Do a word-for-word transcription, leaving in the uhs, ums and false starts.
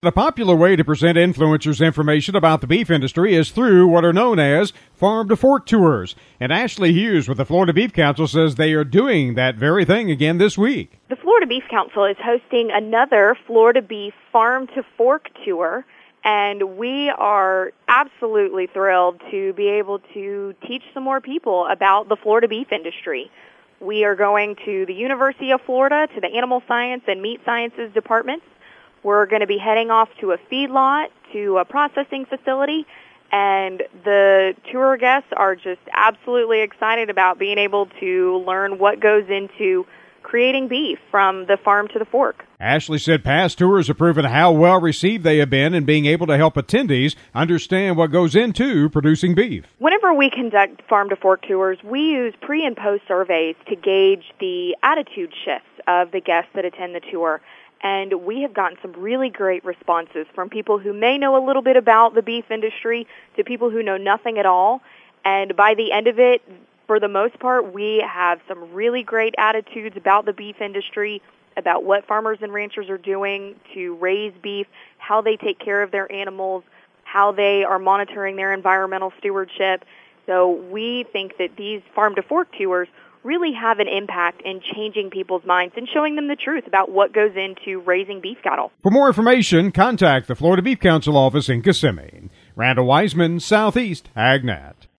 The popular way to present influencers information about the beef industry is through what are known as Farm to Fork tours. And Ashley Hughes with the Florida Beef Council says they are doing that very thing again this week. The Florida Beef Council is hosting another Florida Beef Farm to Fork tour, and we are absolutely thrilled to be able to teach some more people about the Florida beef industry. We are going to the University of Florida, to the Animal Science and Meat Sciences departments. We're going to be heading off to a feedlot, to a processing facility, and the tour guests are just absolutely excited about being able to learn what goes into creating beef from the farm to the fork. Ashley said past tours have proven how well received they have been in being able to help attendees understand what goes into producing beef. Whenever we conduct farm to fork tours, we use pre and post surveys to gauge the attitude shifts of the guests that attend the tour. And we have gotten some really great responses from people who may know a little bit about the beef industry to people who know nothing at all. And by the end of it, for the most part, we have some really great attitudes about the beef industry, about what farmers and ranchers are doing to raise beef, how they take care of their animals, how they are monitoring their environmental stewardship. So we think that these farm to fork tours really have an impact in changing people's minds and showing them the truth about what goes into raising beef cattle. For more information, contact the Florida Beef Council office in Kissimmee. Randall Wiseman, Southeast AgNet.